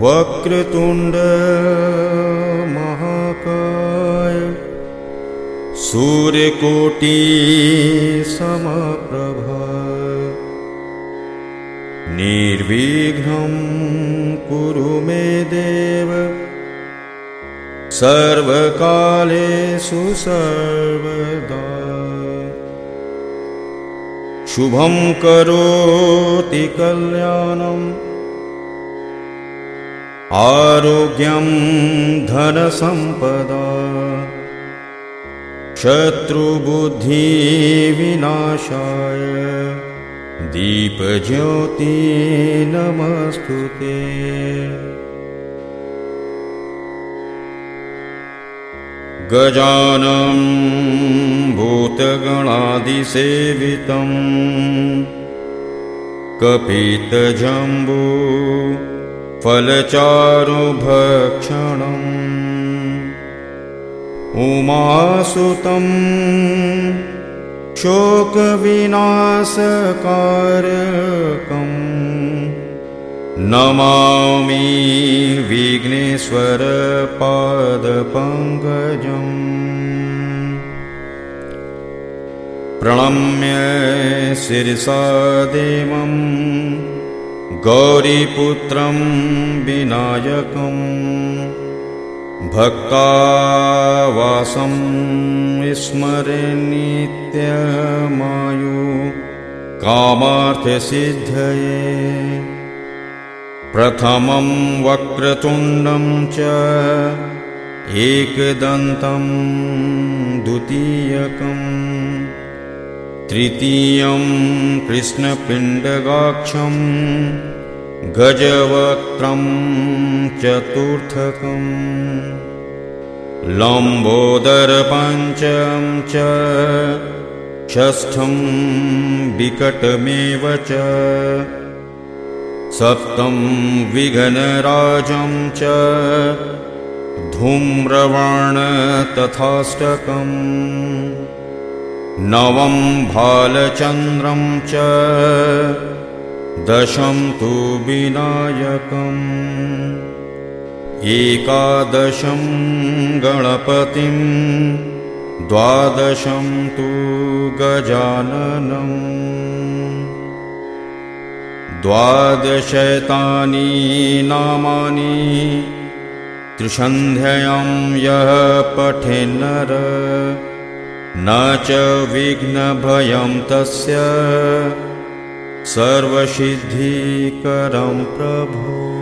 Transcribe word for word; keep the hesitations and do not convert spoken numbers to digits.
वक्रतुण्ड महाकाय सूर्यकोटि समप्रभा निर्विघ्नं कुरु मे देव सर्वकालेषु सर्वदा। शुभं करोति कल्याणम् आरोग्यं धनसम्पदा शत्रुबुद्धिविनाशाय दीपज्योति नमस्तुते। गजाननं भूतगणादिसेवितं कपितजम्बू फलचारुभक्षणम् उमासुतं शोकविनाशकारकम् नमामि विघ्नेश्वरपादपङ्कजम्। प्रणम्य शिरसा देवं गौरीपुत्रं विनायकं भक्तावासं स्मरे नित्यमायु कामार्थसिद्धये। प्रथमं वक्रतुण्डं च एकदन्तं द्वितीयकं तृतीयं कृष्णपिण्डगाक्षं गजवक्त्रं चतुर्थकं लम्बोदरपञ्चमं च षष्ठं विकटमेव च सप्तम विघ्नराजं च धूम्रवर्ण तथाष्टकम् नवम भालचन्द्रं च दशम तु विनायकम् एकादशं गणपतिं द्वादशं तु गजाननम् द्वादशैतानि नामानि त्रिसन्ध्यां यः पठेन्नर न च विघ्नभयं तस्य सर्वसिद्धिकरं प्रभो।